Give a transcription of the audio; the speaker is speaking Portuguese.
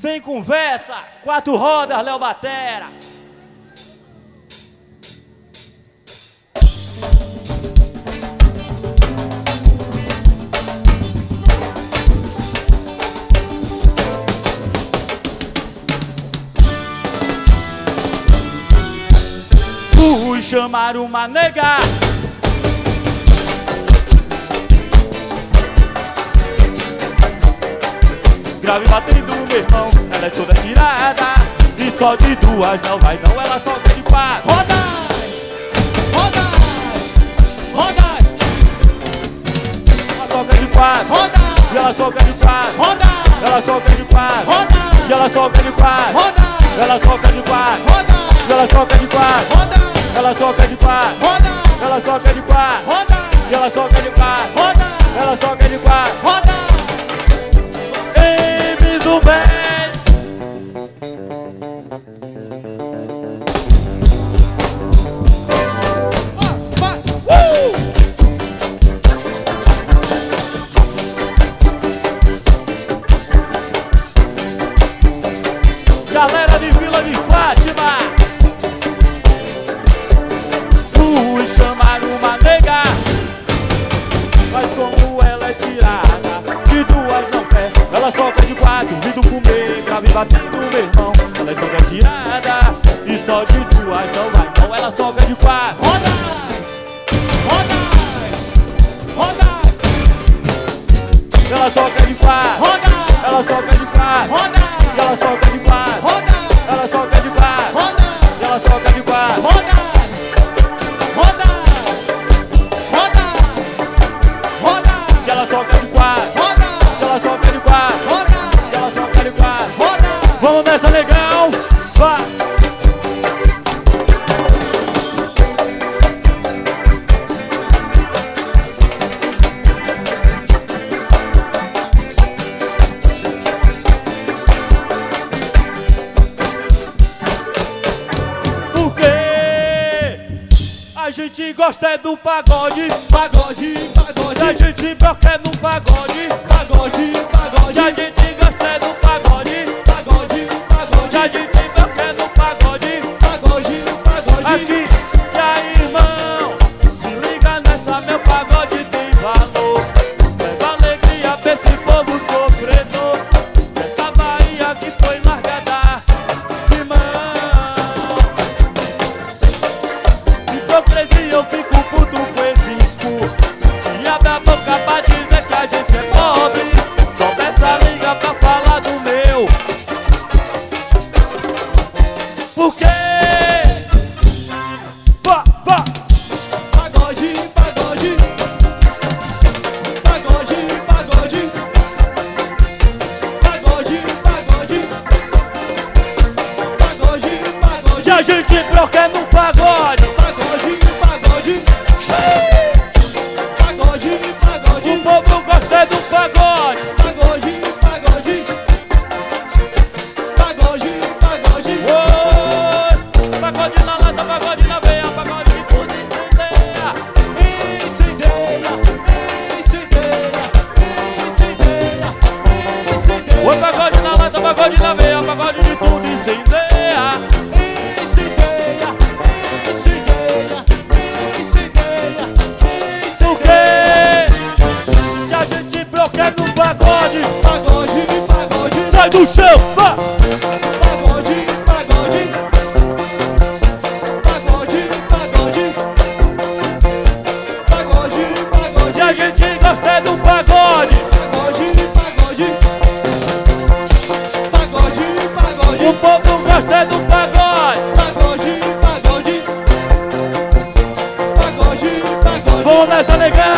Sem conversa, 4 rodas, Léo Batera. Fui chamar uma nega, grave batendo meu irmão, ela é toda tirada, e só de 2 não vai não, ela só quer de 4. Roda, roda, roda, Ela só quer de 4, roda, e ela só quer de 4, roda, ela só quer de 4, roda, e ela só quer de 4, roda, ela só quer de 4, roda, e ela só quer de 4, roda, ela só quer de 4, roda, ela só quer de 4, roda, e ela só quer de 4, roda, ela só quer de 4. roda. Ei, do bem. Galera de Vila de Fátima, fui chamar uma nega, mas como ela é tirada, de 2 não quer, ela só quer de 4, vindo comer, grave batendo meu irmão, ela é toda tirada, e só de 2 não vai não, ela só quer de 4. Roda, roda, roda, Ela só quer de 4, roda, ela só quer de 4, roda, e ela só quer de 4, roda, ela só quer de 4, roda, e ela só quer de 4. roda, roda, roda, roda, E ela só quer de 4, roda, e ela só quer de 4, roda, e ela só quer de 4. roda. Vamos nessa, legal! Vai! Porque a gente gosta é do pagode, Pagode, pagode, a gente broca é no pagode, pagode, pagode, a gente gosta é do pagode, pagode, pagode, a gente broca é no pagode. pagode, pagode. Aqui, e aí, irmão, se liga nessa, meu pagode tem valor. Leva alegria pra esse povo sofredor. Essa Bahia que foi largada de mão. Hipocrisia, eu fico puto com esse discurso. E abre a boca pra dizer que a gente é pobre. Só dessa liga pra falar do meu. Por quê? Pá, pá. Pagode, pagode, pagode, pagode, pagode, pagode, pagode, pagode, Que a gente broca é no pagode. pagode, pagode, pagode, pagode, O povo gosta é do pagode. pagode, pagode, pagode, pagode. Oi, pagode na lata, pagode na veia, pagode de tudo incendeia. Incendeia, incendeia, incendeia, incendeia. Oi, pagode na lata, pagode na veia, pagode de tudo incendeia. Incendeia, incendeia, incendeia, Por quê? Que a gente broca é no pagode. pagode, pagode, Sai do chão, vá. pagode, pagode, pagode, pagode, pagode, pagode, Que a gente gosta é do pagode. pagode, pagode, pagode, pagode. O povo gosta é do pagode. Pagode, pagode, pagode, pagode. Vamos nessa, legal.